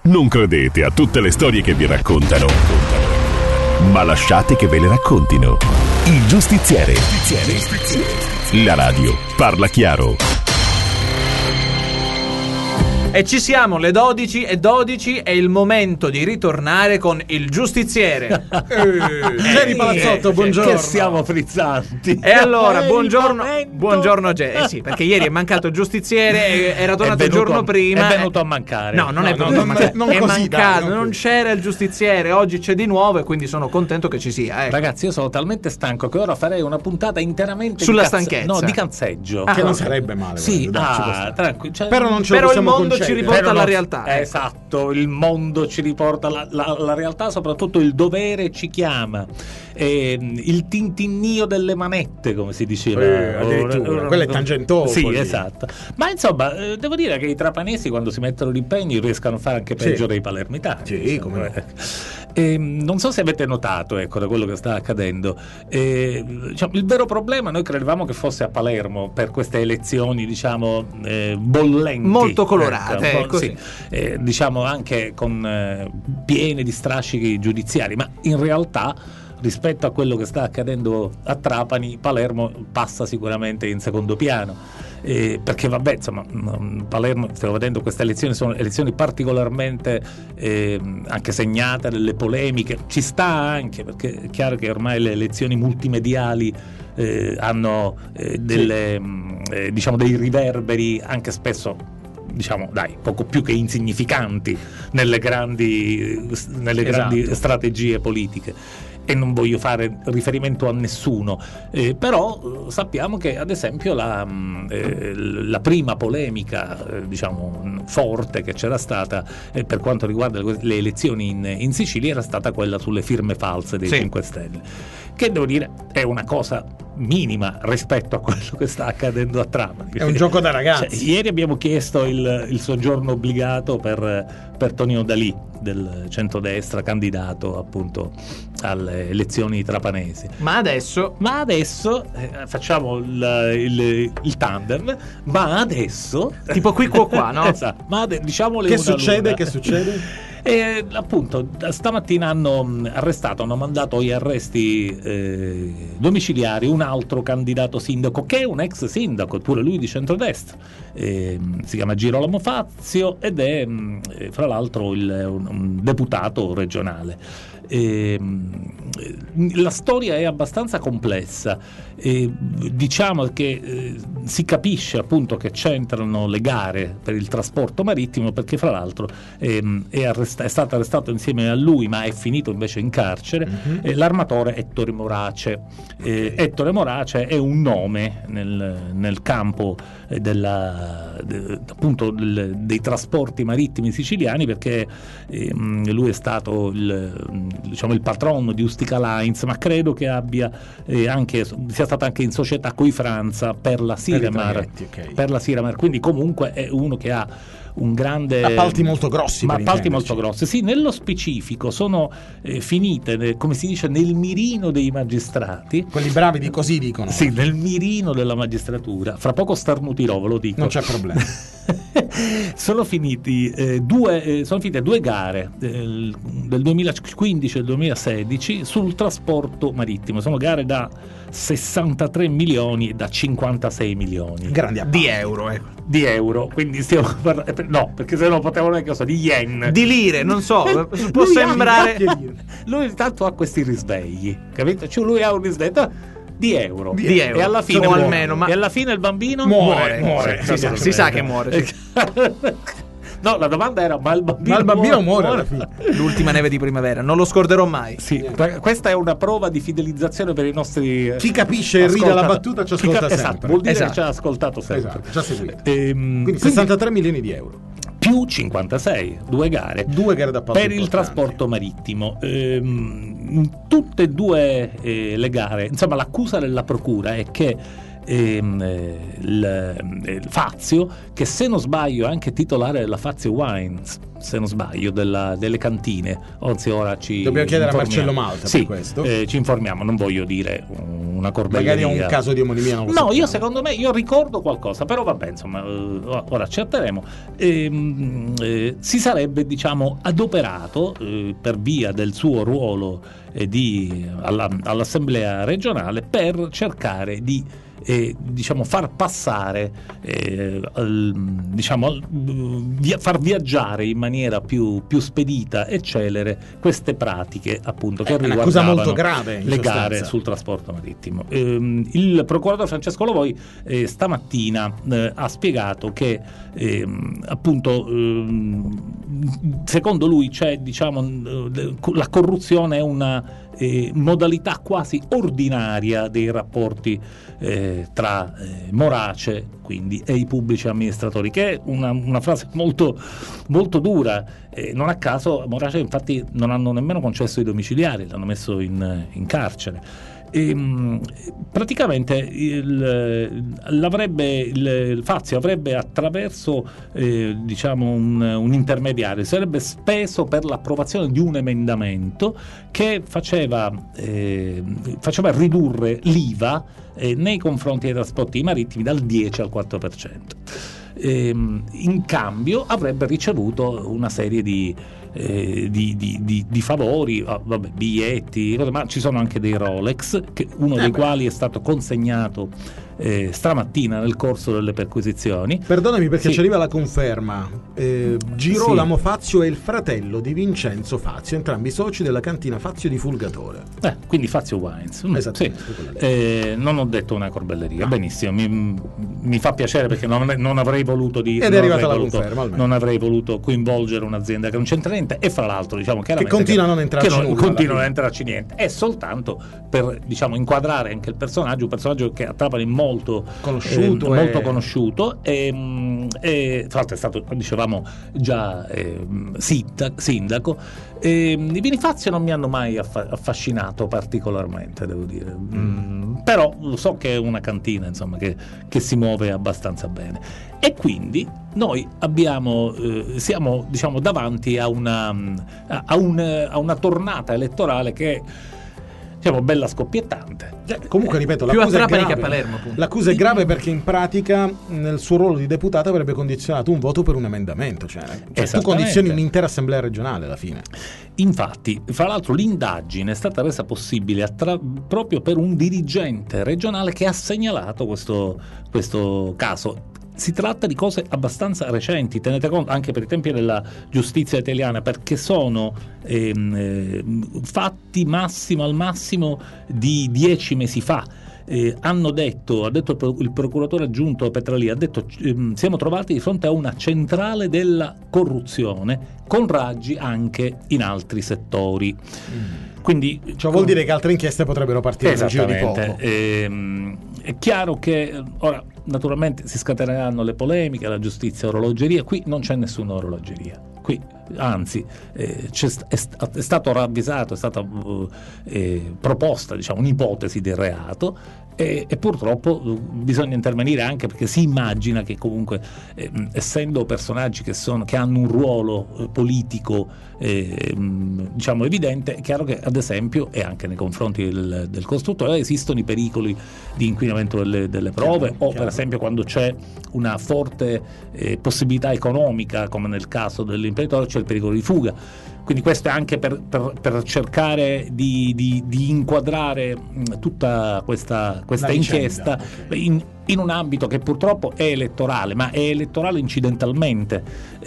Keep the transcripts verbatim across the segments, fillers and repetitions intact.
Non credete a tutte le storie che vi raccontano, ma lasciate che ve le raccontino. Il Giustiziere. La radio parla chiaro. E ci siamo, le dodici e dodici, è il momento di ritornare con il Giustiziere. Geri Palazzotto, buongiorno. Che siamo frizzanti. E allora, È buongiorno, il momento. buongiorno Geri. Eh sì, perché ieri è mancato il Giustiziere, era tornato il giorno a, prima. È venuto a mancare. No, non No, è no, venuto non- a mancare. non è così, mancato, dai, non non così. c'era il Giustiziere, oggi c'è di nuovo e quindi sono contento che ci sia. Ecco. Ragazzi, io sono talmente stanco che ora farei una puntata interamente Sulla di cazze- stanchezza. No, di canzeggio. Ah, Che non ok. sarebbe male. Sì, guarda, dai, ci può ah, stare. tranquillo. Cioè, Però non ce lo Però il possiamo mondo ci concedere. riporta Però alla non- realtà. eh, esatto, il mondo ci riporta alla, la, la realtà, soprattutto il dovere ci chiama. Eh, il tintinnio delle manette, come si diceva. Eh, addirittura. Quello è Tangentopoli. Sì, esatto. Ma insomma, eh, devo dire che i trapanesi, quando si mettono d'impegno, riescono a fare anche peggio Sì. dei palermitani. Sì, come no. Eh, non so se avete notato, ecco, da quello che sta accadendo, eh, diciamo, il vero problema noi credevamo che fosse a Palermo per queste elezioni, diciamo, eh, bollenti, Molto colorate, ecco, così. sì, eh, diciamo anche con eh, piene di strascichi giudiziari, ma in realtà rispetto a quello che sta accadendo a Trapani, Palermo passa sicuramente in secondo piano. Eh, perché vabbè, insomma, mh, Palermo, stiamo vedendo, queste elezioni sono elezioni particolarmente eh, anche segnate dalle polemiche. Ci sta anche perché è chiaro che ormai le elezioni multimediali eh, hanno eh, delle, mh, eh, diciamo, dei riverberi anche spesso, diciamo, dai, poco più che insignificanti nelle grandi, nelle grandi Esatto. strategie politiche. E non voglio fare riferimento a nessuno, eh, però eh, sappiamo che ad esempio la, mh, eh, la prima polemica, eh, diciamo, forte che c'era stata eh, per quanto riguarda le, le elezioni in, in Sicilia era stata quella sulle firme false dei Sì. cinque Stelle, che devo dire è una cosa minima rispetto a quello che sta accadendo a Trapani. È un gioco da ragazzi. Cioè, ieri abbiamo chiesto il, il soggiorno obbligato per, per Tonino D'Alì del centrodestra, candidato appunto alle elezioni trapanesi. Ma adesso Ma adesso eh, facciamo il, il, il tandem, ma adesso tipo qui qua qua, no? esatto, ma ade- diciamole Che una succede? l'una. Che succede? E appunto stamattina hanno mh, arrestato, hanno mandato agli arresti eh, domiciliari un altro candidato sindaco che è un ex sindaco, pure lui di centrodestra, eh, si chiama Girolamo Fazio ed è mh, eh, fra l'altro il, un, un deputato regionale. Eh, la storia è abbastanza complessa, eh, diciamo che eh, si capisce appunto che c'entrano le gare per il trasporto marittimo, perché fra l'altro ehm, è, arresta- è stato arrestato insieme a lui, ma è finito invece in carcere, Mhm. eh, l'armatore Ettore Morace. Eh, Ettore Morace è un nome nel, nel campo eh, della, de- appunto del- dei trasporti marittimi siciliani, perché ehm, lui è stato il, diciamo, il patrono di Ustica Lines, ma credo che abbia eh, anche sia stato anche in società coi Franza per la Siremar, traghetti, ok. per la Siremar, quindi comunque è uno che ha un grande Appalti molto grossi, ma per appalti intenderci. molto grossi. Sì, nello specifico sono eh, finite, ne- come si dice, nel mirino dei magistrati. Quelli bravi di così dicono. Sì, nel mirino della magistratura. Fra poco starnutirò, ve lo dico. Non c'è problema. sono finiti eh, due eh, sono finite due gare del, del duemilaquindici e del duemilasedici sul trasporto marittimo. Sono gare da sessantatré milioni e da cinquantasei milioni Grandi appalti. di euro, ecco. di euro, quindi stiamo parlando, no, perché se no potevano neanche so, di yen, Di lire, non so, può Lui ha- sembrare lui intanto ha questi risvegli, capito? Cioè lui ha un risveglio di euro, Di euro, e alla fine o muore. almeno, ma- e alla fine il bambino Muore, muore, si, sa, si sa che muore, sì. No, la domanda era: ma il bambino, Ma il bambino muore alla fine. L'ultima neve di primavera, non lo scorderò mai. Sì, questa è una prova di fidelizzazione per i nostri. Chi capisce e ride ascoltatori. la battuta ci Chi ascolta ca- sempre. Esatto, vuol dire Esatto. che ci ha ascoltato sempre. Esatto, ci ha seguito. Ehm, Quindi sessantatré milioni di euro. più cinquantasei, due gare. Due gare d'appalto Per il importanti. trasporto marittimo. Ehm, in tutte e due eh, le gare, insomma, l'accusa della procura è che ehm, eh, il, il Fazio, che se non sbaglio è anche titolare della Fazio Wines, se non sbaglio, della, delle cantine, anzi ora ci Dobbiamo chiedere a informiamo. Marcello Malta Sì, per questo. eh, ci informiamo, non voglio dire una corbelleria. Magari è un caso di omonimia, non lo No, sappiamo. io secondo me, io ricordo qualcosa, però vabbè, insomma, eh, ora accerteremo. Ehm, eh, si sarebbe, diciamo, adoperato eh, per via del suo ruolo eh, di, alla, all'Assemblea regionale per cercare di eh, diciamo far passare eh, al, diciamo al, via, far viaggiare in maniera più, più spedita e celere queste pratiche, appunto, che È un'accusa riguardavano molto grave, in le sostanza. gare sul trasporto marittimo. Ehm, il procuratore Francesco Lovoi eh, stamattina eh, ha spiegato che ehm, appunto ehm, secondo lui c'è, diciamo, eh, la corruzione è una Eh, modalità quasi ordinaria dei rapporti eh, tra eh, Morace, quindi, e i pubblici amministratori, che è una, una frase molto, molto dura. Eh, non a caso Morace, infatti, non hanno nemmeno concesso i domiciliari, l'hanno messo in, in carcere. E, mh, praticamente il, l'avrebbe il, il Fazio avrebbe, attraverso eh, diciamo un, un intermediario, sarebbe speso per l'approvazione di un emendamento che faceva eh, faceva ridurre l'I V A eh, nei confronti dei trasporti marittimi dal dieci al quattro per cento. Eh, in cambio avrebbe ricevuto una serie di Eh, di, di, di, di favori, oh, vabbè, biglietti, ma ci sono anche dei Rolex, che uno eh dei beh. quali è stato consegnato eh, stamattina nel corso delle perquisizioni. Perdonami, perché sì. ci arriva la conferma. Eh, Girolamo sì. Fazio è il fratello di Vincenzo Fazio, entrambi soci della cantina Fazio di Fulgatore. Eh, quindi Fazio Wines. Esattamente. Sì. Eh, non ho detto una corbelleria. No. Benissimo, mi, mi fa piacere, perché non, non avrei voluto dire. Ed è arrivata la voluto, conferma. Almeno. Non avrei voluto coinvolgere un'azienda che non c'entra niente, e fra l'altro, diciamo, che continua a non entrarci che non, nulla, continua a non entrarci niente. È soltanto per, diciamo, inquadrare anche il personaggio, un personaggio che a Trapani è molto conosciuto, eh, e... molto conosciuto e, e tra l'altro è stato, dicevamo, già eh, sindaco. E, i vini Fazio non mi hanno mai affa- affascinato particolarmente, devo dire, mm, però lo so che è una cantina, insomma, che, che si muove abbastanza bene, e quindi noi abbiamo eh, siamo, diciamo, davanti a una a, a, un, a una tornata elettorale che, diciamo, bella scoppiettante. Eh, comunque, ripeto, più a l'accusa è Trapani grave. che a Palermo, appunto. L'accusa è grave perché in pratica nel suo ruolo di deputato avrebbe condizionato un voto per un emendamento, cioè, cioè tu condizioni un'intera assemblea regionale alla fine. Infatti, fra l'altro, l'indagine è stata resa possibile attra- proprio per un dirigente regionale che ha segnalato questo, questo caso. Si tratta di cose abbastanza recenti, tenete conto, anche per i tempi della giustizia italiana, perché sono ehm, eh, fatti massimo al massimo di dieci mesi fa. Eh, hanno detto, ha detto il, il procuratore aggiunto Petralia, ha detto ehm, siamo trovati di fronte a una centrale della corruzione con raggi anche in altri settori. Mm. Quindi, cioè, vuol dire che altre inchieste potrebbero partire nel giro di poco. Ehm, è chiaro che ora, naturalmente, si scateneranno le polemiche, la giustizia, orologeria. Qui non c'è nessuna orologeria. Qui, anzi, eh, c'è, è, è stato ravvisato, è stata uh, eh, proposta, diciamo, un'ipotesi di reato. E, e purtroppo bisogna intervenire, anche perché si immagina che comunque eh, essendo personaggi che, sono, che hanno un ruolo eh, politico eh, diciamo evidente, è chiaro che, ad esempio, e anche nei confronti del, del costruttore, esistono i pericoli di inquinamento delle, delle prove, chiaro, o chiaro. Per esempio quando c'è una forte eh, possibilità economica, come nel caso dell'imprenditore, c'è il pericolo di fuga. Quindi questo è anche per, per, per cercare di, di, di inquadrare tutta questa, questa inchiesta okay. in, in un ambito che purtroppo è elettorale, ma è elettorale incidentalmente.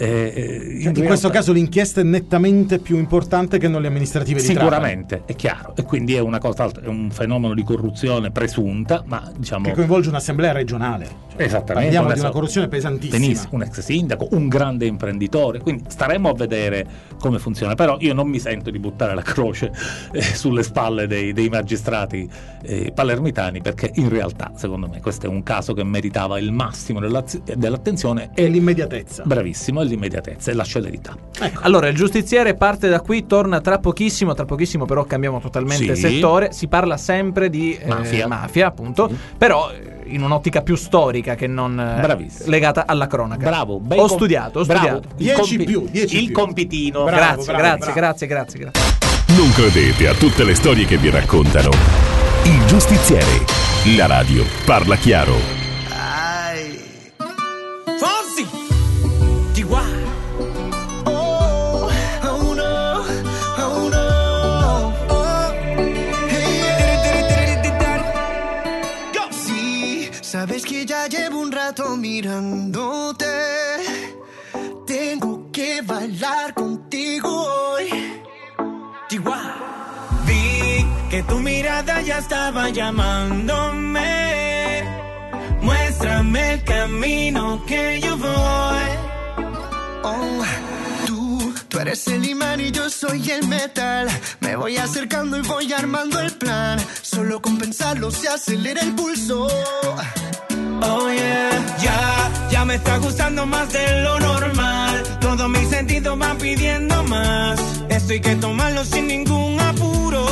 Eh, in, in realtà, questo caso l'inchiesta è nettamente più importante che non le amministrative di sicuramente, Trapani. È chiaro, e quindi è una cosa, è un fenomeno di corruzione presunta, ma diciamo che coinvolge un'assemblea regionale. Cioè, esattamente. Parliamo una, di una corruzione pesantissima. Benissimo, un ex sindaco, un grande imprenditore, quindi staremo a vedere come funziona. Però io non mi sento di buttare la croce eh, sulle spalle dei, dei magistrati eh, palermitani, perché in realtà, secondo me, questo è un caso che meritava il massimo dell'attenzione e l'immediatezza. Bravissimo, e l'immediatezza e la celerità. Ecco. Allora, il giustiziere parte da qui, torna tra pochissimo, tra pochissimo però cambiamo totalmente sì. settore, si parla sempre di eh, mafia. mafia, appunto, sì. però in un'ottica più storica che non eh, legata alla cronaca. Bravo, ho com- studiato, ho bravo. studiato. dieci compi- più, dieci il più. compitino. Bravo, grazie, bravo, grazie, bravo. grazie, grazie, grazie. Non credete a tutte le storie che vi raccontano. Il Giustiziere. La radio parla chiaro. Ai. Fonsi. T Y. Oh, oh no, oh no. Oh. Hey. Go. Sí, sabes que ya llevo un rato mirándote. Tengo que bailar contigo hoy. T Y. Vi que tu mirada ya estaba llamándome. Muéstrame el camino que yo voy. Oh, tú, tú eres el imán y yo soy el metal. Me voy acercando y voy armando el plan. Solo con pensarlo se acelera el pulso. Oh yeah, ya, ya me está gustando más de lo normal. Todos mis sentidos van pidiendo más. Esto hay que tomarlo sin ningún apuro.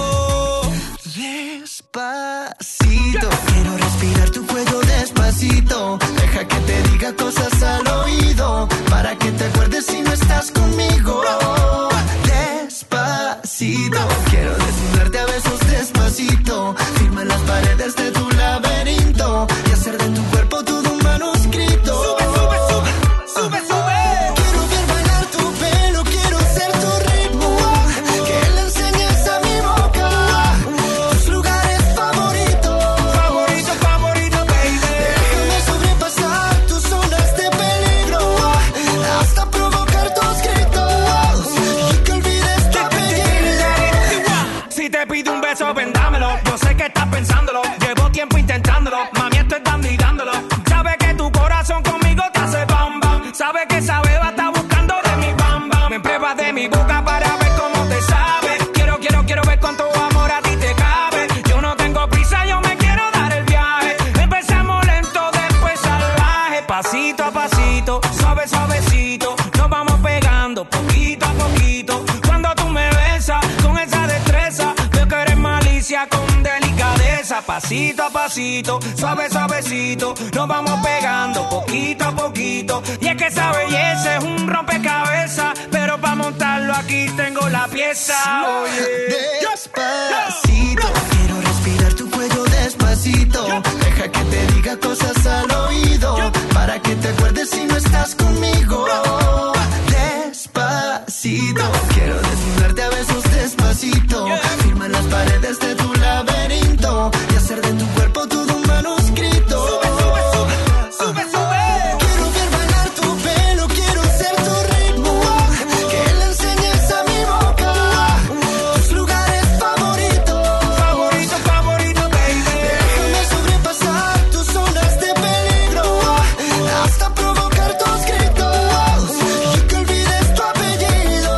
Despacito, quiero respirar tu cuello despacito. Deja que te diga cosas al oído, para que te acuerdes si no estás conmigo. Despacito, quiero desnudarte a besos despacito. Firma las paredes de tu laberinto y hacer de tu cuerpo todo un manuscrito. Sube, sube, sube, sube, sube. Quiero ver bailar tu pelo, quiero ser tu ritmo. Que le enseñes a mi boca tus lugares favoritos. Favorito, favorito, baby. Déjame sobrepasar tus zonas de peligro hasta provocar tus gritos y que olvides tu apellido. Si te pido un beso, vendámelo. Yo sé que estás pensándolo. Llevo tiempo intentándolo. Mami, estoy dando y dándolo. Sabe que tu corazón conmigo te hace bam bam. Sabe que esa beba está buscando de mi bam bam. Me pruebas de mi boca para ver cómo te sabe. Quiero, quiero, quiero ver cuánto amor a ti te cabe. Yo no tengo prisa, yo me quiero dar el viaje. Empezamos lento, después salvaje. Pasito a pasito, suave, suavecito. Nos vamos pegando poquito a poquito. Cuando tú me besas con esa destreza, veo que eres malicia con delicadeza. Pasito a pasito, suave, suavecito. Nos vamos pegando poquito a poquito. Y es que esa belleza es un rompecabezas, pero para montarlo aquí tengo la pieza. Oye, despacito, quiero respirar tu cuello despacito. Deja que te diga cosas al oído, para que te acuerdes si no estás conmigo. Despacito, quiero desnudarte a besos despacito. Firma las paredes de tu laberinto y hacer de tu cuerpo todo un manuscrito. Sube, sube, sube, sube, sube. Quiero ver bailar tu pelo, quiero ser tu ritmo. Que le enseñes a mi boca tus lugares favoritos. Favorito, favorito, baby. Déjame sobrepasar tus zonas de peligro hasta provocar tus gritos y que olvides tu apellido.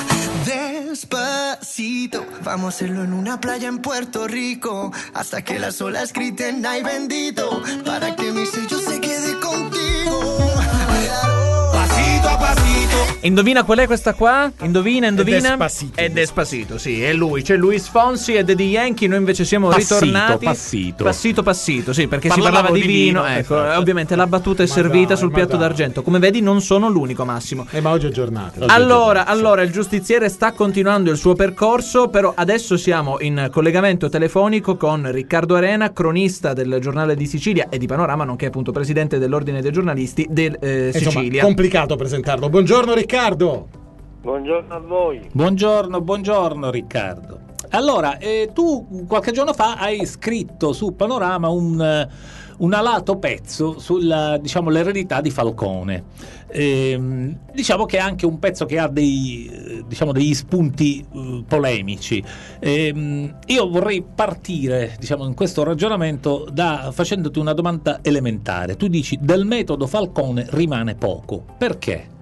Despacito, vamos a hacerlo en una playa en Puerto Rico, hasta que las olas griten ay bendito, para que mi sello se quede contigo. Pasito a pasito. Indovina qual è questa qua? Indovina, indovina. È Despacito. È Despacito, sì, è lui. C'è Luis Fonsi e Daddy Yankee. Noi invece siamo Passito, ritornati. passito. Passito, passito, sì, perché Parlavamo si parlava di di vino. vino, Ecco, esatto. ovviamente la battuta è Ma servita dai, sul ma piatto dai. d'argento. Come vedi, non sono l'unico, Massimo. Eh, ma oggi è giornata. Allora, allora, il giustiziere sta continuando il suo percorso, però adesso siamo in collegamento telefonico con Riccardo Arena, cronista del Giornale di Sicilia e di Panorama, nonché appunto presidente dell'Ordine dei giornalisti del eh, Insomma, Sicilia. complicato presentarlo. Buongiorno Riccardo. Buongiorno a voi. Buongiorno, buongiorno Riccardo. Allora, eh, tu qualche giorno fa hai scritto su Panorama un, eh, un alato pezzo sulla, diciamo, l'eredità di Falcone. Ehm, diciamo che è anche un pezzo che ha dei, eh, diciamo, degli spunti eh, polemici. Ehm, io vorrei partire, diciamo, in questo ragionamento da facendoti una domanda elementare. Tu dici del metodo Falcone rimane poco. Perché?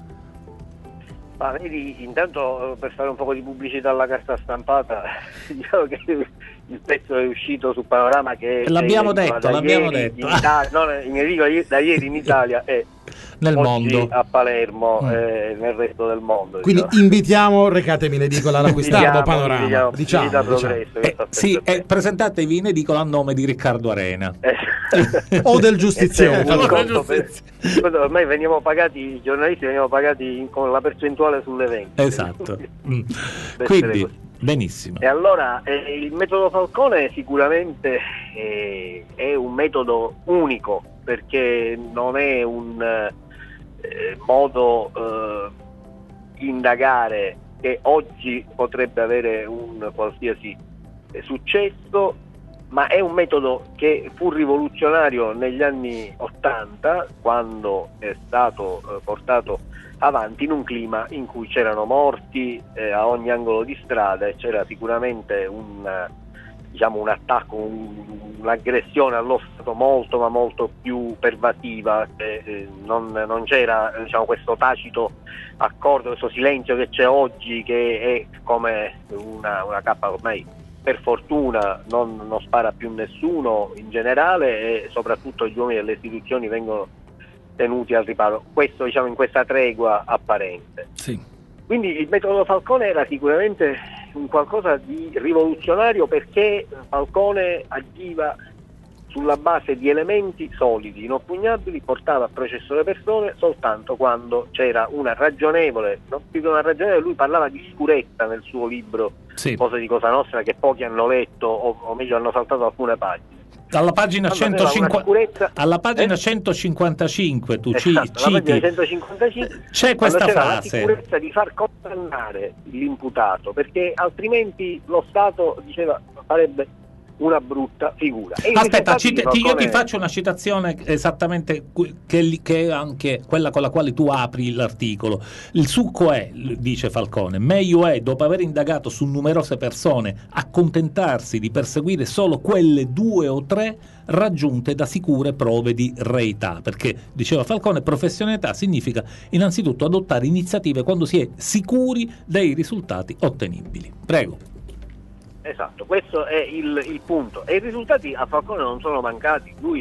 Ma vedi, intanto per fare un po' di pubblicità alla carta stampata, diciamo che il pezzo è uscito su Panorama, che L'abbiamo è detto, da l'abbiamo ieri detto. in Italia, no, in edicola da ieri in Italia e Nel oggi mondo. a Palermo Mm. e nel resto del mondo. Quindi diciamo. invitiamo, recatemi in edicola all'acquistarlo. Invitiamo, Panorama. invitiamo, Diciamo, invita diciamo. Progresso, che Eh, sta sì, sempre eh, presentatevi in edicola a nome di Riccardo Arena. Eh. O del E giustiziere. tengo un Allora, conto per- Guarda, ormai veniamo pagati, i giornalisti veniamo pagati in- con la percentuale sull'evento. Esatto. Mm. Deve Quindi essere così. Benissimo. E allora eh, il metodo Falcone sicuramente eh, è un metodo unico, perché non è un eh, modo eh, indagare che oggi potrebbe avere un qualsiasi eh, successo, ma è un metodo che fu rivoluzionario negli anni ottanta, quando è stato eh, portato avanti in un clima in cui c'erano morti eh, a ogni angolo di strada, e c'era sicuramente un, diciamo, un attacco, un, un'aggressione allo Stato molto ma molto più pervasiva. Eh, non, non c'era, diciamo, questo tacito accordo, questo silenzio che c'è oggi, che è come una, una cappa ormai. Per fortuna non, non spara più nessuno in generale, e soprattutto gli uomini delle istituzioni vengono tenuti al riparo. Questo, diciamo, in questa tregua apparente. Sì. Quindi il metodo Falcone era sicuramente un qualcosa di rivoluzionario, perché Falcone agiva sulla base di elementi solidi, inoppugnabili, portava a processo le persone soltanto quando c'era una ragionevole, non più che una ragionevole, lui parlava di sicurezza nel suo libro, sì. Cose di Cosa Nostra, che pochi hanno letto, o, o meglio hanno saltato alcune pagine. Alla pagina, centocinquanta, sicurezza, alla pagina eh? centocinquantacinque tu esatto, ci, citi centocinquantacinque, c'è questa c'era frase: la sicurezza di far condannare l'imputato, perché altrimenti lo Stato, diceva, farebbe una brutta figura. E aspetta, ci, ti, Falcone... io ti faccio una citazione esattamente che, che è anche quella con la quale tu apri l'articolo. Il succo è, dice Falcone, meglio è, dopo aver indagato su numerose persone, accontentarsi di perseguire solo quelle due o tre raggiunte da sicure prove di reità, perché, diceva Falcone, professionalità significa innanzitutto adottare iniziative quando si è sicuri dei risultati ottenibili. Prego. Esatto, questo è il, il punto. E i risultati a Falcone non sono mancati. Lui,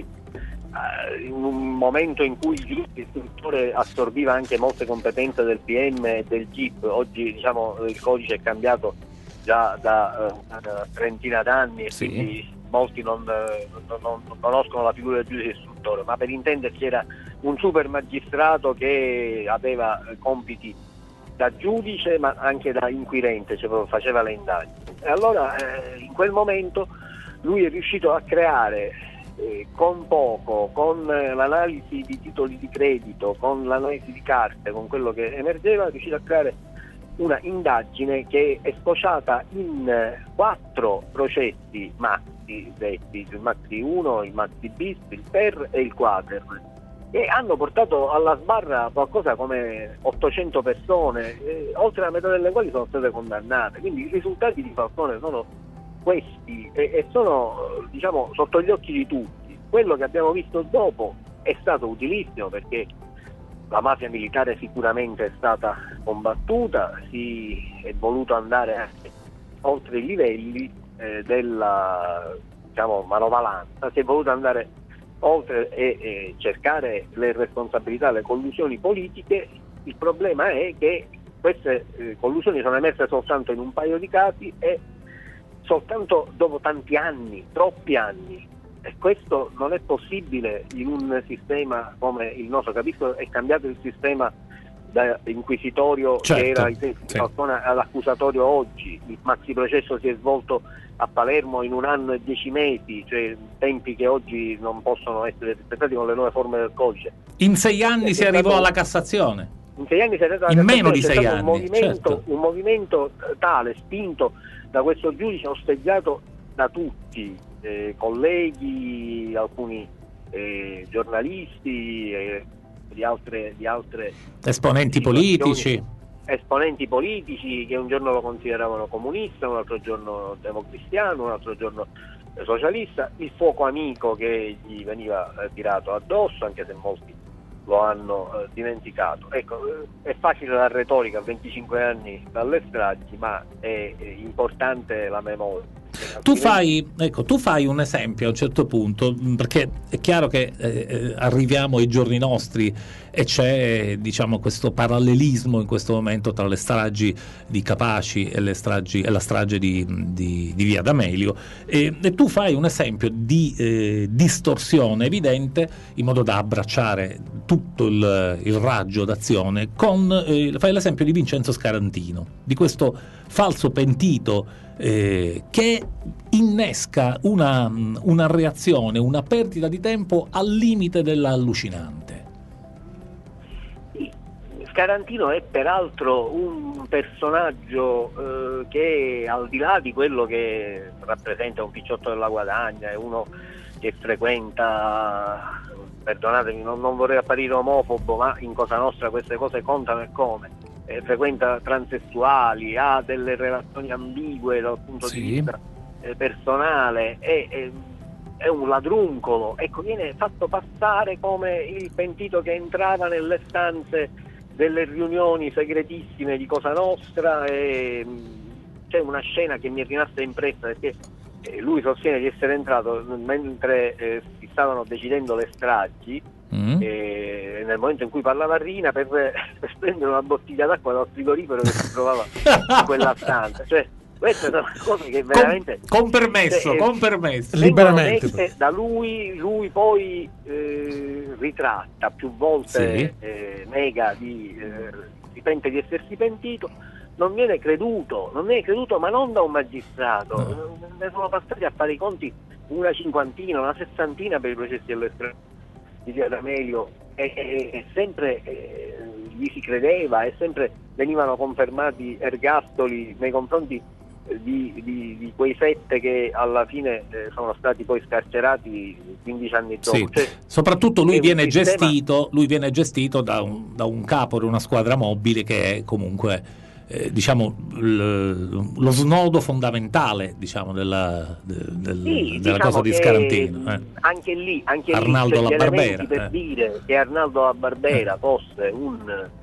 eh, in un momento in cui il giudice istruttore assorbiva anche molte competenze del P M e del G I P, oggi, diciamo, il codice è cambiato già da uh, una trentina d'anni, e sì. quindi molti non, non, non conoscono la figura del giudice istruttore, ma per intenderci era un super magistrato che aveva compiti da giudice ma anche da inquirente, cioè faceva le indagini. E allora eh, in quel momento lui è riuscito a creare eh, con poco, con eh, l'analisi di titoli di credito, con l'analisi di carte, con quello che emergeva, è riuscito a creare una indagine che è sfociata in eh, quattro processi maxi detti, il maxi uno, il maxi bis, il ter e il quater, e hanno portato alla sbarra qualcosa come ottocento persone, eh, oltre la metà delle quali sono state condannate. Quindi i risultati di Falcone sono questi, e, e sono, diciamo, sotto gli occhi di tutti. Quello che abbiamo visto dopo è stato utilissimo, perché la mafia militare sicuramente è stata combattuta, si è voluto andare anche oltre i livelli eh, della, diciamo, manovalanza, si è voluto andare oltre e, e cercare le responsabilità, le collusioni politiche. Il problema è che queste eh, collusioni sono emerse soltanto in un paio di casi, e soltanto dopo tanti anni, troppi anni, e questo non è possibile in un sistema come il nostro. Capisco, è cambiato il sistema da inquisitorio, certo, che era il tempo di sì. Falcone, all'accusatorio oggi. Il maxi processo si è svolto a Palermo in un anno e dieci mesi, cioè tempi che oggi non possono essere rispettati con le nuove forme del codice. In sei anni e si arrivò stato, alla Cassazione. In sei anni si è arrivato alla in Cassazione. meno di C'è sei stato anni. Un movimento, certo. un movimento tale, spinto da questo giudice, osteggiato da tutti, eh, colleghi, alcuni eh, giornalisti, eh, di altre, di altre esponenti politici. esponenti politici che un giorno lo consideravano comunista, un altro giorno democristiano, un altro giorno socialista, il fuoco amico che gli veniva eh, tirato addosso, anche se molti lo hanno eh, dimenticato. Ecco, eh, è facile la retorica a venticinque anni dalle stragi, ma è, è importante la memoria. Tu fai, ecco, tu fai un esempio a un certo punto, perché è chiaro che eh, arriviamo ai giorni nostri e c'è, diciamo, questo parallelismo in questo momento tra le stragi di Capaci e le stragi e la strage di, di, di Via D'Amelio, e, e tu fai un esempio di eh, distorsione evidente in modo da abbracciare tutto il, il raggio d'azione con eh, fai l'esempio di Vincenzo Scarantino, di questo falso pentito eh, che innesca una, una reazione, una perdita di tempo al limite dell'allucinante. Scarantino è peraltro un personaggio eh, che, al di là di quello che rappresenta un picciotto della guadagna, è uno che frequenta, perdonatemi, non, non vorrei apparire omofobo, ma in Cosa Nostra queste cose contano e come, eh, frequenta transessuali, ha delle relazioni ambigue dal punto sì. di vista eh, personale, è, è, è un ladruncolo, ecco, viene fatto passare come il pentito che entrava nelle stanze delle riunioni segretissime di Cosa Nostra, e c'è una scena che mi è rimasta impressa perché lui sostiene di essere entrato mentre eh, si stavano decidendo le stragi, mm. e nel momento in cui parlava Rina per, per prendere una bottiglia d'acqua dal frigorifero che si trovava in quella stanza, cioè queste sono cose che veramente con, con permesso, eh, con permesso liberamente da lui lui poi eh, ritratta più volte, sì. eh, nega di eh, si pente di essersi pentito, non viene creduto non viene creduto ma non da un magistrato, no. Ne sono passati a fare i conti una cinquantina, una sessantina per i processi all'estremo di Via D'Amelio, e, e, e sempre eh, gli si credeva e sempre venivano confermati ergastoli nei confronti Di, di, di quei sette che alla fine eh, sono stati poi scarcerati quindici anni dopo. Sì. Cioè, soprattutto lui viene sistema... gestito lui viene gestito da un, da un capo di una squadra mobile che è comunque eh, diciamo l, lo snodo fondamentale, diciamo, della, de, del, sì, della diciamo cosa di Scarantino, eh. anche lì anche Arnaldo lì La Barbera per eh. dire che Arnaldo La Barbera eh. fosse un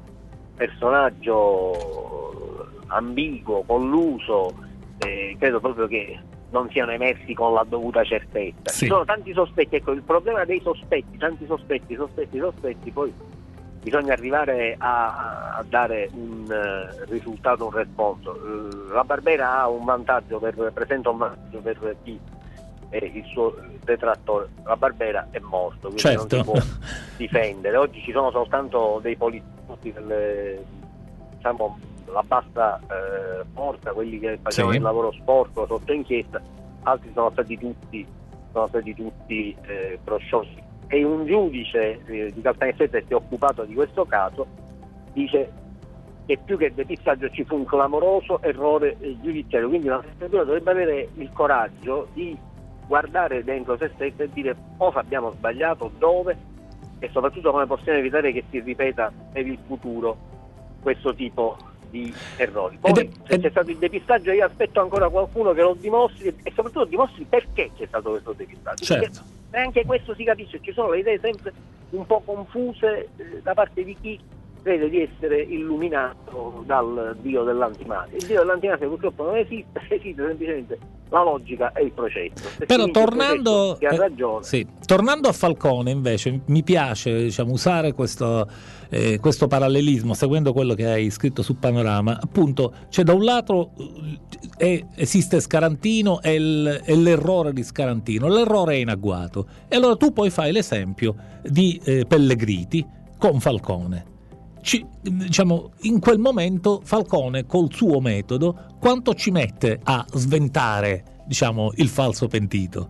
personaggio ambiguo, colluso, Eh, credo proprio che non siano emersi con la dovuta certezza. Sì. Ci sono tanti sospetti, ecco, il problema dei sospetti, tanti sospetti, sospetti, sospetti, poi bisogna arrivare a, a dare un uh, risultato, un responso. Uh, la Barbera ha un vantaggio, per, presenta un vantaggio per chi è il suo detrattore. La Barbera è morto, quindi certo. non si può difendere. Oggi ci sono soltanto dei poliziotti delle, diciamo, la bassa eh, forza, quelli che facevano sì. il lavoro sporco sotto inchiesta, altri sono stati tutti sono stati tutti eh, prosciolti, e un giudice eh, di Caltanissetta che si è occupato di questo caso dice che più che depistaggio ci fu un clamoroso errore eh, giudiziario, quindi la magistratura dovrebbe avere il coraggio di guardare dentro se stessa e dire cosa abbiamo sbagliato, dove, e soprattutto come possiamo evitare che si ripeta per il futuro questo tipo di errori. Poi ed è, se c'è stato il depistaggio, io aspetto ancora qualcuno che lo dimostri e soprattutto dimostri perché c'è stato questo depistaggio. Certo. E anche questo si capisce, ci sono le idee sempre un po' confuse eh, da parte di chi crede di essere illuminato dal dio dell'antimafia. Il dio dell'antimafia purtroppo non esiste, esiste semplicemente la logica e il processo. Se Però tornando, processo, ha ragione. Eh, sì. tornando a Falcone, invece, mi piace, diciamo, usare questo, eh, questo parallelismo, seguendo quello che hai scritto su Panorama. Appunto, c'è da un lato eh, esiste Scarantino e, il, e l'errore di Scarantino, l'errore è in agguato, e allora tu poi fai l'esempio di eh, Pellegriti con Falcone. Ci, diciamo, in quel momento Falcone col suo metodo quanto ci mette a sventare, diciamo, il falso pentito?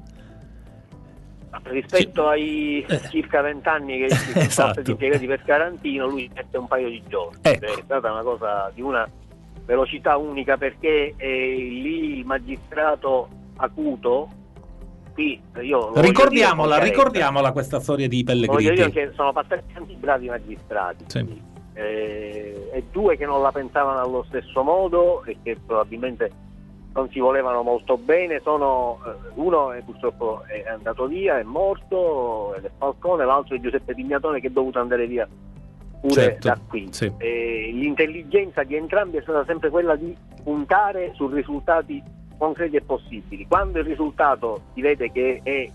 Rispetto ci... ai eh. circa vent'anni che ci sono esatto. stati impiegati per Scarantino, lui mette un paio di giorni. Ecco. È stata una cosa di una velocità unica, perché eh, lì il magistrato acuto, qui io ricordiamola, ricordiamola questa storia di Pellegriti. Voglio dire che sono passati tanti bravi magistrati. Sì. Eh, e due che non la pensavano allo stesso modo e che probabilmente non si volevano molto bene sono eh, uno è purtroppo è andato via, è morto, ed è Falcone, l'altro è Giuseppe Pignatone, che è dovuto andare via pure certo, da qui. sì. Eh, l'intelligenza di entrambi è stata sempre quella di puntare su risultati concreti e possibili. Quando il risultato si vede che è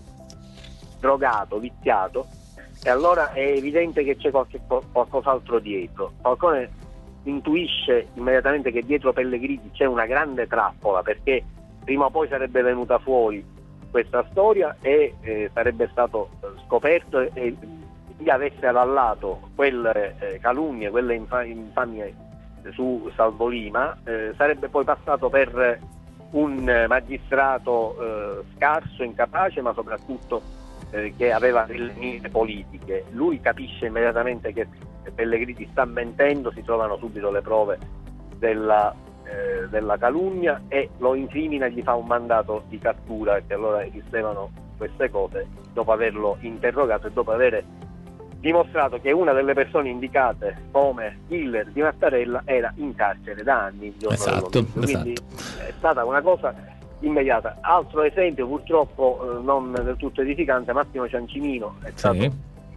drogato, viziato, e allora è evidente che c'è qualche, qualcos'altro dietro. Falcone intuisce immediatamente che dietro Pellegrini c'è una grande trappola, perché prima o poi sarebbe venuta fuori questa storia e eh, sarebbe stato scoperto, e chi avesse avallato quelle eh, calunnie, quelle infa- infamie su Salvo Lima eh, sarebbe poi passato per un magistrato eh, scarso, incapace, ma soprattutto eh, che aveva delle mire politiche. Lui capisce immediatamente che Pellegrini sta mentendo, si trovano subito le prove della, eh, della calunnia e lo incrimina e gli fa un mandato di cattura, perché allora esistevano queste cose, dopo averlo interrogato e dopo avere dimostrato che una delle persone indicate come killer di Mattarella era in carcere da anni il giorno esatto, dell'omicidio. Quindi esatto. è stata una cosa immediata. Altro esempio, purtroppo eh, non del tutto edificante, Massimo Ciancimino è stato Sì.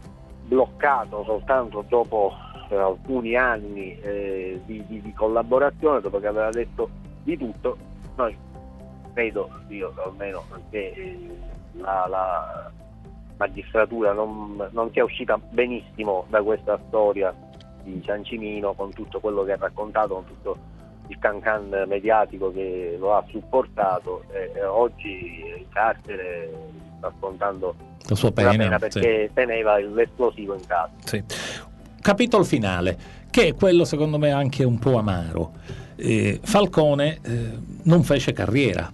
bloccato soltanto dopo eh, alcuni anni eh, di, di, di collaborazione, dopo che aveva detto di tutto. Noi credo, io almeno, che eh, la, la magistratura non, non sia uscita benissimo da questa storia di Ciancimino, con tutto quello che ha raccontato, con tutto il cancan mediatico che lo ha supportato, e, e oggi in carcere sta scontando la sua una pena, pena perché sì. teneva l'esplosivo in casa. Sì. Capitolo finale, che è quello secondo me anche un po' amaro. Eh, Falcone eh, non fece carriera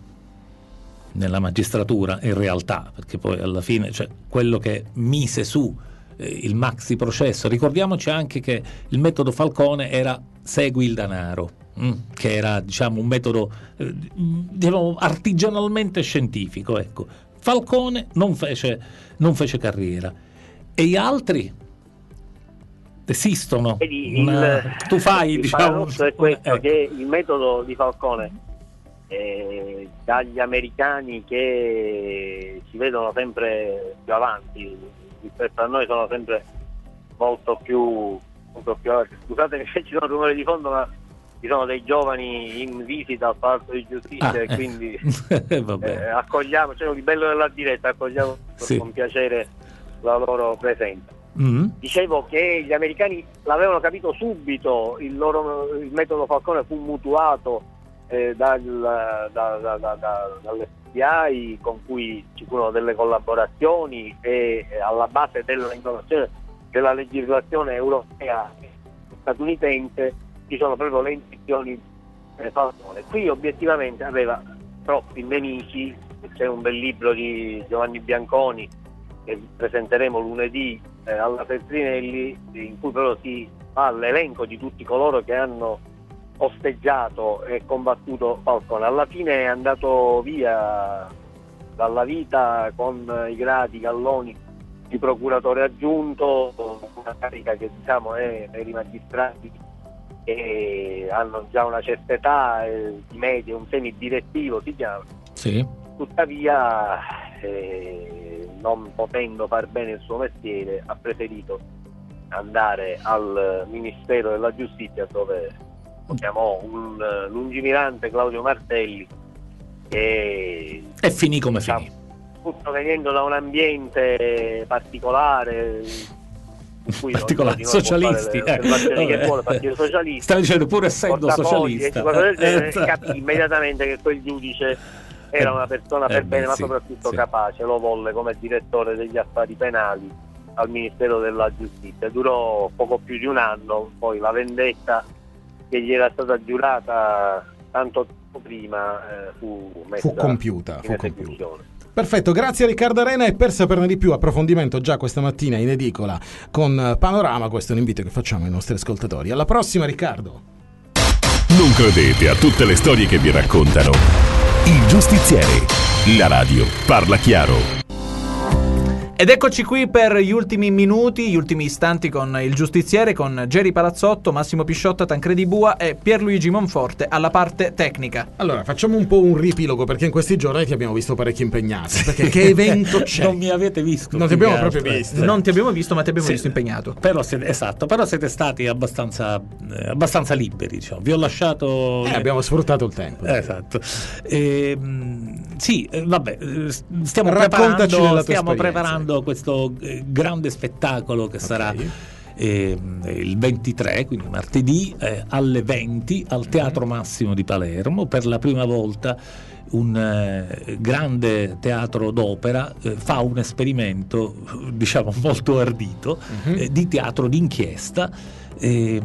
nella magistratura in realtà, perché poi alla fine, cioè, quello che mise su eh, il maxi processo, ricordiamoci anche che il metodo Falcone era segui il denaro, mh, che era, diciamo, un metodo eh, diciamo, artigianalmente scientifico, ecco. Falcone non fece, non fece carriera, e gli altri esistono. Vedi, una... il, tu fai il diciamo paradosso è questo, ecco. che il metodo di Falcone eh, dagli americani, che ci vedono sempre più avanti rispetto a noi, sono sempre molto più, molto più avanti. Scusatemi se ci sono rumori di fondo, ma ci sono dei giovani in visita al Palazzo di Giustizia, Ah, e eh. quindi Vabbè. eh, accogliamo, cioè il bello della diretta, accogliamo Sì. con piacere la loro presenza. Mm. Dicevo che gli americani l'avevano capito subito, il loro il metodo Falcone fu mutuato eh, dal, da, da, da, da, dall'F B I, con cui ci furono delle collaborazioni, e eh, alla base dell'innovazione della legislazione europea e statunitense ci sono proprio le intenzioni eh, Falcone. Qui obiettivamente aveva troppi nemici. C'è un bel libro di Giovanni Bianconi che presenteremo lunedì eh, alla Feltrinelli, in cui però si fa l'elenco di tutti coloro che hanno osteggiato e combattuto Falcone. Alla fine è andato via dalla vita con i gradi galloni di procuratore aggiunto, una carica che diciamo è per i magistrati che hanno già una certa età, eh, di media, un semidirettivo si chiama. Sì. Tuttavia eh, non potendo far bene il suo mestiere, ha preferito andare al Ministero della Giustizia, dove chiamò un lungimirante Claudio Martelli, che E finì come diciamo, finì. pur provenendo da un ambiente particolare, in cui Particolare, ognuno di noi socialisti, può fare le osservazioni eh, che vabbè. vuole, Partito Socialista, Stavo dicendo, pur essendo portafogli, socialista, e cose del genere, eh, capì immediatamente che quel giudice era una persona per eh, bene, beh, ma sì, soprattutto sì. capace. Lo volle come direttore degli affari penali al Ministero della Giustizia. Durò poco più di un anno, poi la vendetta che gli era stata giurata tanto tempo prima eh, fu messa Fu compiuta, in fu esecuzione. compiuta. Perfetto, grazie a Riccardo Arena, e per saperne di più, approfondimento già questa mattina in edicola con Panorama. Questo è un invito che facciamo ai nostri ascoltatori. Alla prossima, Riccardo. Non credete a tutte le storie che vi raccontano. Il Giustiziere, la radio parla chiaro. Ed eccoci qui per gli ultimi minuti, gli ultimi istanti con il giustiziere, con Geri Palazzotto, Massimo Pisciotta, Tancredi Bua e Pierluigi Monforte alla parte tecnica. Allora, facciamo un po' un riepilogo, perché in questi giorni ti abbiamo visto parecchio impegnato. Perché che evento c'è? Non mi avete visto. Non ti abbiamo proprio visto. Non ti abbiamo visto, ma ti abbiamo Sì, visto impegnato. Però siete, esatto, però siete stati abbastanza, eh, abbastanza liberi, diciamo. Vi ho lasciato. Eh, abbiamo sfruttato il tempo. Esatto. E, sì, eh, vabbè, eh, stiamo Raccontaci della preparando, tua stiamo esperienza. preparando questo eh, grande spettacolo che sarà eh, il ventitré, quindi martedì eh, alle venti al Teatro Massimo di Palermo. Per la prima volta un eh, grande teatro d'opera eh, fa un esperimento, diciamo, molto ardito, uh-huh. eh, di teatro d'inchiesta, eh,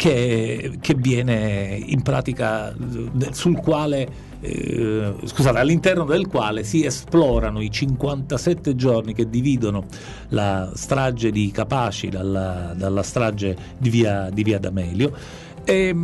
che, che viene in pratica eh, sul quale Eh, scusate, all'interno del quale si esplorano i cinquantasette giorni che dividono la strage di Capaci dalla, dalla strage di via, di via D'Amelio. E,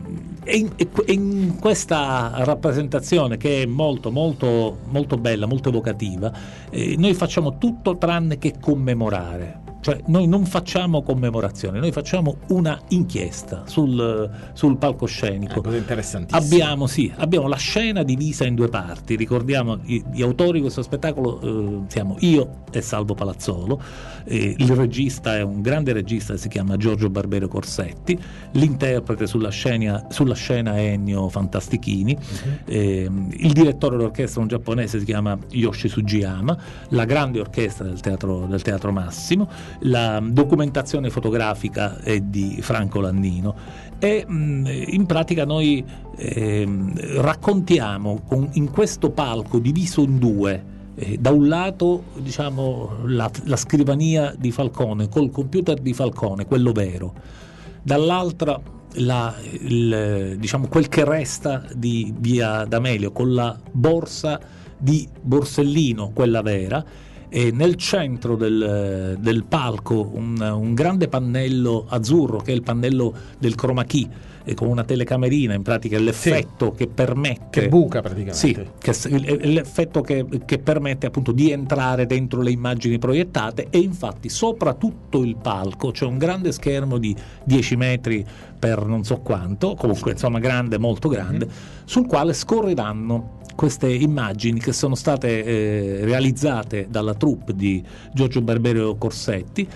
e, in, e in questa rappresentazione, che è molto molto molto bella, molto evocativa, eh, noi facciamo tutto tranne che commemorare. Cioè, noi non facciamo commemorazione, noi facciamo una inchiesta sul, sul palcoscenico. Cosa interessantissima. Abbiamo, sì, abbiamo la scena divisa in due parti. Ricordiamo, gli autori di questo spettacolo eh, siamo io e Salvo Palazzolo. Eh, il regista è un grande regista, si chiama Giorgio Barbero Corsetti. L'interprete sulla scena, sulla scena è Ennio Fantastichini. Uh-huh. Eh, il direttore d'orchestra, un giapponese, si chiama Yoshi Sugiyama. La grande orchestra del teatro, del teatro Massimo. La documentazione fotografica è di Franco Lannino e mh, in pratica noi eh, raccontiamo con, in questo palco diviso in due, eh, da un lato, diciamo, la, la scrivania di Falcone col computer di Falcone, quello vero, dall'altra la, il, diciamo, quel che resta di via D'Amelio con la borsa di Borsellino, quella vera. E nel centro del, del palco un, un grande pannello azzurro, che è il pannello del chroma key, e con una telecamerina, in pratica è l'effetto sì, che permette, che buca praticamente, sì, che è l'effetto che, che permette appunto di entrare dentro le immagini proiettate. E infatti sopra tutto il palco c'è un grande schermo di dieci metri per non so quanto, comunque insomma grande, molto grande, mm-hmm. sul quale scorreranno queste immagini che sono state eh, realizzate dalla troupe di Giorgio Barbero Corsetti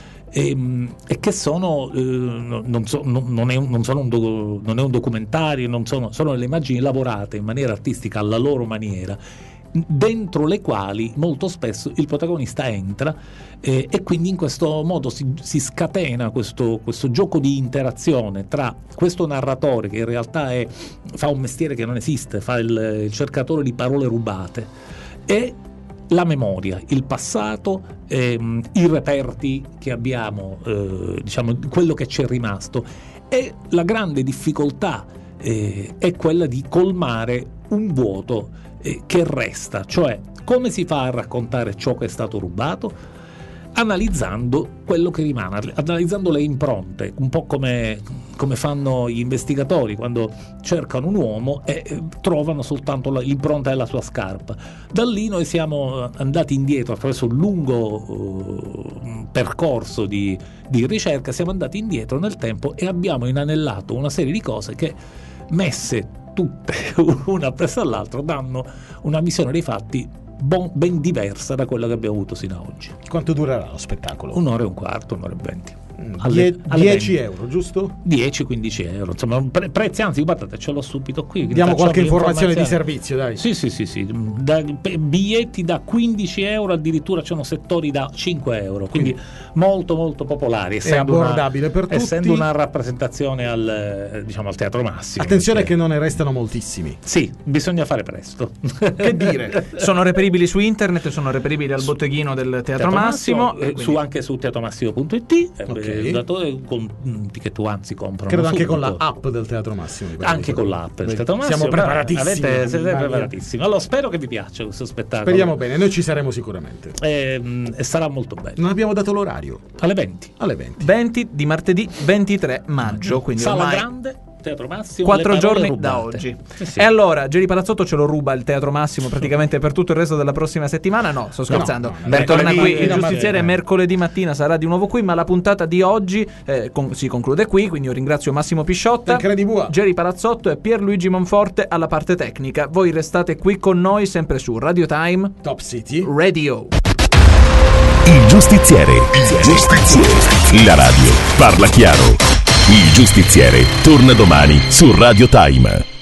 e, e che sono eh, non, so, non, non, è un, non, sono un do, non è un documentario, non sono, sono le immagini lavorate in maniera artistica alla loro maniera, dentro le quali molto spesso il protagonista entra eh, e quindi in questo modo si, si scatena questo, questo gioco di interazione tra questo narratore, che in realtà è, fa un mestiere che non esiste, fa il, il cercatore di parole rubate, e la memoria, il passato, ehm, i reperti che abbiamo, eh, diciamo quello che ci è rimasto. E la grande difficoltà eh, è quella di colmare un vuoto eh, che resta, cioè come si fa a raccontare ciò che è stato rubato? Analizzando quello che rimane, analizzando le impronte, un po' come, come fanno gli investigatori quando cercano un uomo e eh, trovano soltanto la, l'impronta della sua scarpa. Da lì noi siamo andati indietro attraverso un lungo uh, percorso di, di ricerca, siamo andati indietro nel tempo e abbiamo inanellato una serie di cose che, messe tutte una presso all'altra, danno una visione dei fatti Bon, ben diversa da quella che abbiamo avuto sino ad oggi. Quanto durerà lo spettacolo? Un'ora e un quarto, un'ora e venti. Die- dieci euro, giusto? dieci quindici euro, insomma, pre- prezzi, anzi guardate, ce l'ho subito qui. Diamo qualche informazione di servizio, dai. Sì, sì, sì, sì. Da, biglietti da quindici euro, addirittura c'è settori da cinque euro, quindi, quindi molto molto popolari. È abbordabile una, per tutti. Essendo una rappresentazione al, diciamo, al Teatro Massimo. Attenzione perché... che non ne restano moltissimi. Sì, bisogna fare presto. Che dire? Sono reperibili su internet, sono reperibili al botteghino del Teatro, Teatro Massimo, Massimo eh, quindi... su, anche su teatromassimo punto it. Okay. Eh, datore con Ticket One si comprano. Credo anche subito. con la app del Teatro Massimo. Anche con l'app del Teatro Massimo. Siamo preparatissimi. Avete, siete preparatissimi. Allora spero che vi piaccia questo spettacolo. Speriamo bene, noi ci saremo sicuramente. E, e sarà molto bello. Non abbiamo dato l'orario. Alle venti. Alle venti. venti di martedì ventitré maggio. Quindi Sala ormai... grande. Teatro Massimo, quattro le parole giorni da rubate. oggi. Sì, sì. E allora, Geri Palazzotto ce lo ruba il Teatro Massimo praticamente per tutto il resto della prossima settimana? No, sto scherzando. no, no, Beh, torna mercoledì- qui il no, giustiziere ma- mercoledì mattina, sarà di nuovo qui, ma la puntata di oggi eh, con- si conclude qui, quindi io ringrazio Massimo Pisciotta, Tancredi Bua. Geri Palazzotto e Pierluigi Monforte alla parte tecnica. Voi restate qui con noi sempre su Radio Time Top City. Radio. Il giustiziere. Il giustiziere. La radio parla chiaro. Il giustiziere torna domani su Radio Time.